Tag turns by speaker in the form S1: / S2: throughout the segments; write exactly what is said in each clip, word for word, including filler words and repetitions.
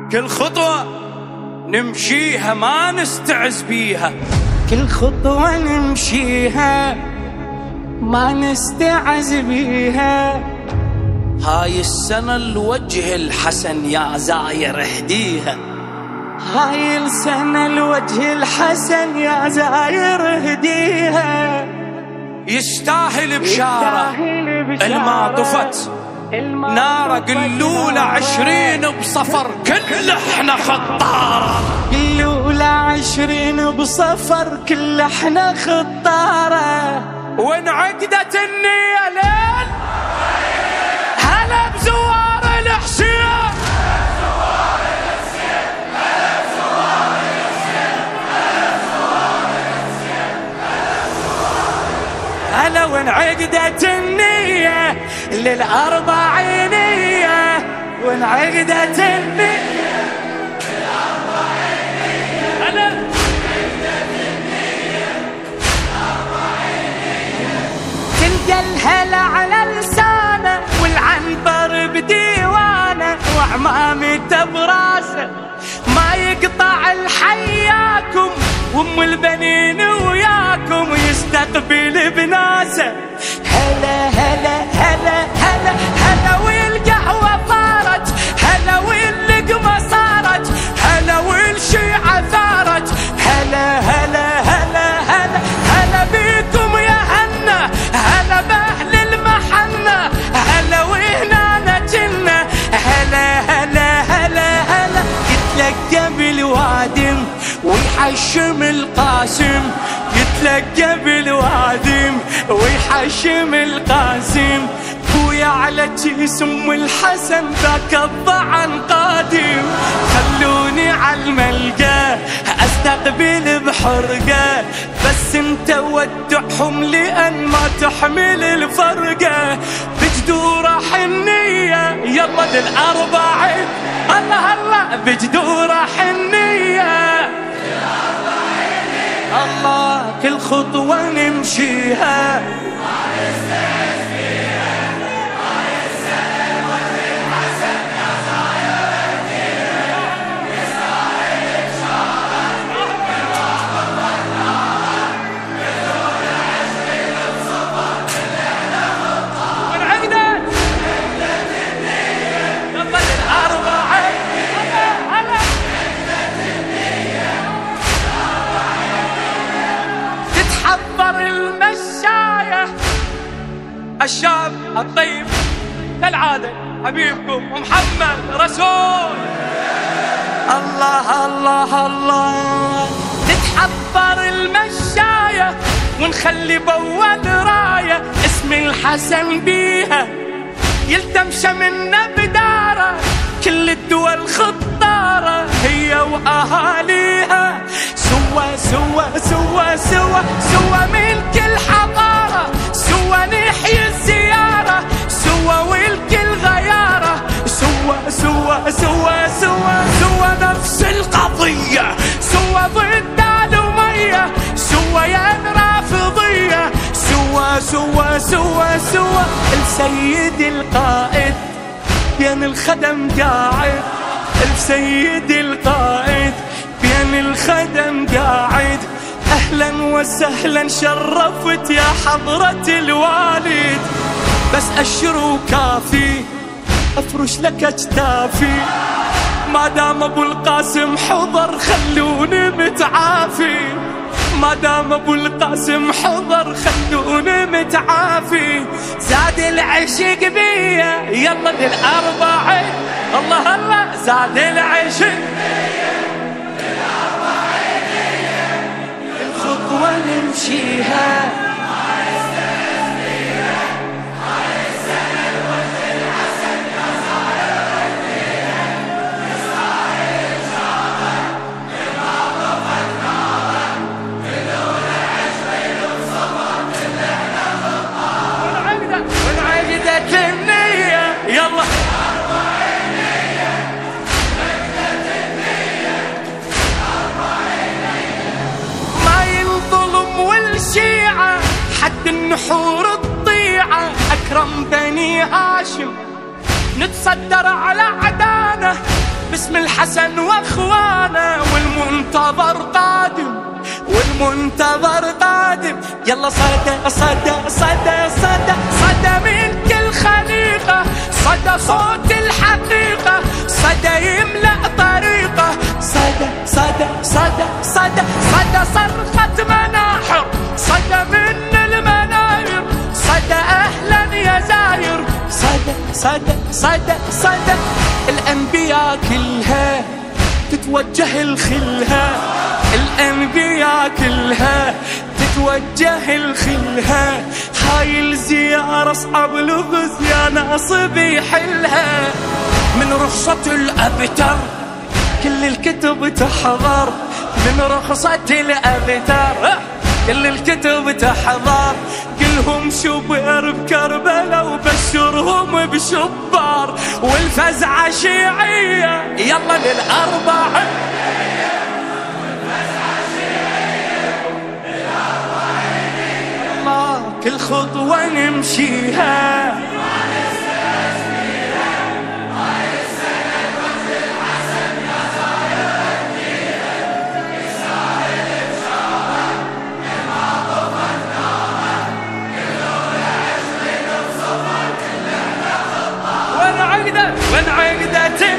S1: كل خطوة نمشيها ما نستعز بيها،
S2: كل خطوة نمشيها ما نستعز بيها.
S1: هاي السنة الوجه الحسن يا زاير اهديها،
S2: هاي السنة الوجه الحسن يا زاير اهديها.
S1: يستاهل بشارة الما طفت نار قلولة عشرين بصفر كل احنا خطارة،
S2: قلولة عشرين بصفر كل احنا خطارة.
S1: وانعقدت النية ليل هلا بزوار الحسين،
S2: هلا وانعقدت النية للأربعينية، وانعقدت النية
S1: للأربعينية، هلا
S2: تلقى الهلا على لسانه والعنبر بديوانه وعمامته براسه، ما يقطع الحياكم وام البنين وياكم يستقبل بناسه. هلا هلا هلا هلا هلا والقهوة صارت، هلا واللقمة صارت، هلا والشيعة ثارت. هلا هلا هلا هلا هلا بيكم يا هنا، هلا بأهل المحنة، هلا وهنا نجلنا. هلا هلا هلا هلا يتلقى بالوادم ويحشم القاسم، يتلقى بالوادم ويحشم القاسم. بويا على جسم الحسن ذاك الضعن قادم، خلوني على الملقى استقبل بحرقه، بس انت ودعهم لان ما تحمل الفرقه. بجدوره حنيه يلا للاربعين، الله الله بجدوره حنيه، الله كل خطوة نمشيها ما نستعز بيها. هاي السنة الوجه الحسن يا زاير اهديها، يستاهل بشارة الما طفت نار بدون عشرين بصفر كل احنا خطارة. وانعقدت انعقدت النية يلا للأربعين، هلا حضر المشاية الشاب الطيب كالعادة حبيبكم محمد رسول. الله الله الله تتحضر المشاية ونخلي بول راية اسم الحسن بيها، يلتمشى منا بدارة كل الدول خطارة هي وأهاليها. سوا سوا سوا سوا سوا من كل حضارة، سوا نحيي الزيارة، سوا والكل غيارة. سوا سوا سوا سوا سوا نفس القضية، سوا ضد الأمية، سوا يا رافضية. سوا سوا سوا سوا السيد القائد بين الخدم قاعد، السيد القائد بين الخدم قاعد. أهلا وسهلا شرفت يا حضرة الوالد، بس أشر وكافي أفرش لك أجتافي، ما دام أبو القاسم حضر خلوني متعافي، ما دام أبو القاسم حضر خلوني متعافي. زاد العشق بيا يلا للأربعين، الله الله زاد العشق الخطوة نمشيها ما نستعز بيها. هاي السنة الوجه الحسن يا زاير اهديها، يستاهل بشارة الما طفت نار بدون عشرين بصفر كل احنا خطارة. وانعقدت النية يلا والشيعة حد النحور الضيعة أكرم بني هاشم، نتصدر على عدانة باسم الحسن واخوانه، والمنتظر قادم والمنتظر قادم. يلا صدى صدى صدى صدى صدى من كل خليقة، صدى صوت الحقيقة، صدى يملأ طريقه، صدى صدى صدى صدى صدى صرخة مناحر، صدى من المناير، صدى أهلا يا زاير، صدى صدى صدى صدى الأنبياء كلها تتوجه الخلها، الأنبياء كلها تتوجه الخلها. هاي الزيارة صعب لغز يا ناصب يحلها. من رخصة الأبتر كل الكتب تحضر، من رخصة الأبتر كل الكتب تحضر. كلهم شبر بكربلاء وبشرهم بشبار، والفزعة شيعية يلا للأربعة. كل خطوة نمشيها وين عقدة وين عقدة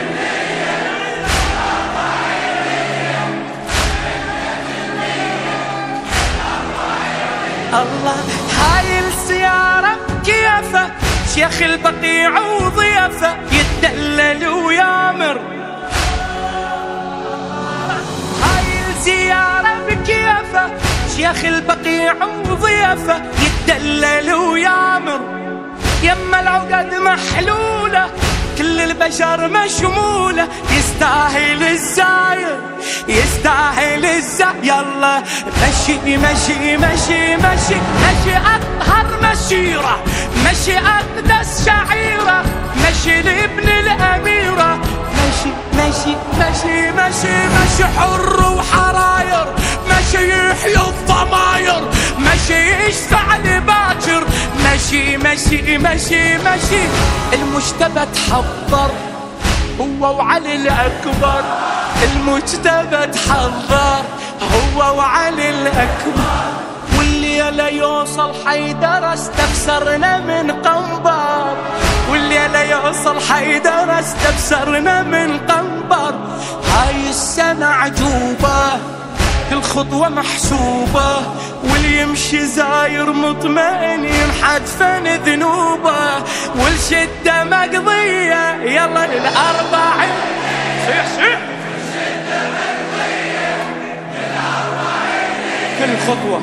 S2: الله. هاي السيارة كيفة شيخ البقيع وضيافة، يتدلل ويامر. هاي السيارة بكيفة شيخ البقيع وضيافة، يتدلل ويامر. يما العقد محلولة كل البشر مشمولة، يستاهل الزاير يستاهل الزاير. يلا مشي مشي مشي مشي مشي أطهر مسيرة، مشي أقدس شعيرة، مشي لابن الأميرة، مشي مشي مشي مشي مشي حر وحراير، مشي يحيي الضماير، مشي يشفع لباكر، مشي مشي مشي مشي. المجتبى تحضر هو وعلي الأكبر، المجتبى تحضر هو وعلي الأكبر. والليلة يوصل حيدر استفسرنا من قنبر، والليلة يوصل حيدر استفسرنا من قنبر. هاي السنة عجوبة كل خطوة محسوبة، واللي يمشي زاير مطمئن ينحد فن ذنوبه، والشدة مقضية يلا للأربعين. صيح صيح كل خطوة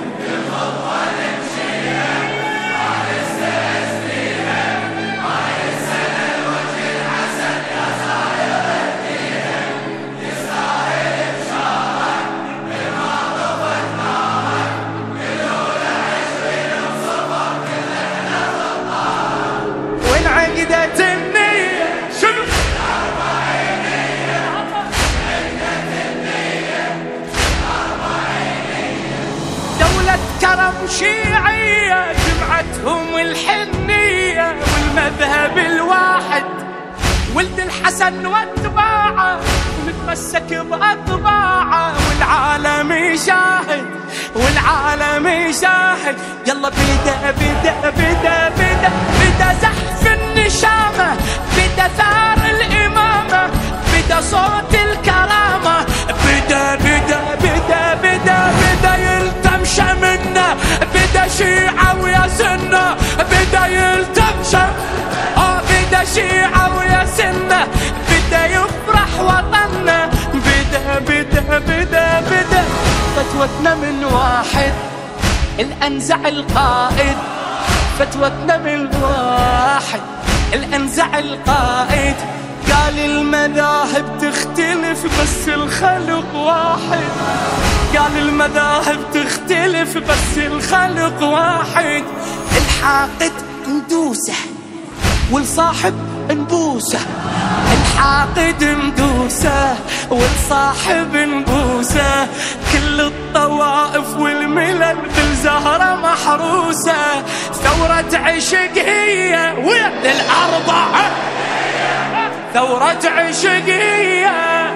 S2: كرم شيعية جمعتهم الحنية، والمذهب الواحد ولد الحسن واتباعه، ونتمسك بأطباعه، والعالم يشاهد والعالم يشاهد. يلا بدا بدا بدا بدا بدا زحف النشامة، بدا ثار الإمامة، بدا صوت الكرامة، بدا بدا بدا بدا بدا يلتم شمنا، بدا شيعة ويا سنة، بدا يلتم شم اه بدا شيعة ويا سنة، بدا يفرح وطننا، بدا بدا بدا بدا. فتوتنا من واحد الأنزع القائد، فتوتنا من واحد الأنزع القائد. قال المذاهب تختلف بس الخلق واحد، قال المذاهب تختلف بس الخلق واحد. الحاقد ندوسه والصاحب نبوسه، الحاقد ندوسه والصاحب نبوسه. كل الطوائف والملل بالزهرة محروسة، ثورة عشق هي وين الأربعة. ثورة عشقية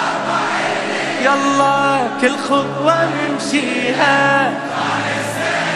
S2: يلا كل خطوة نمشيها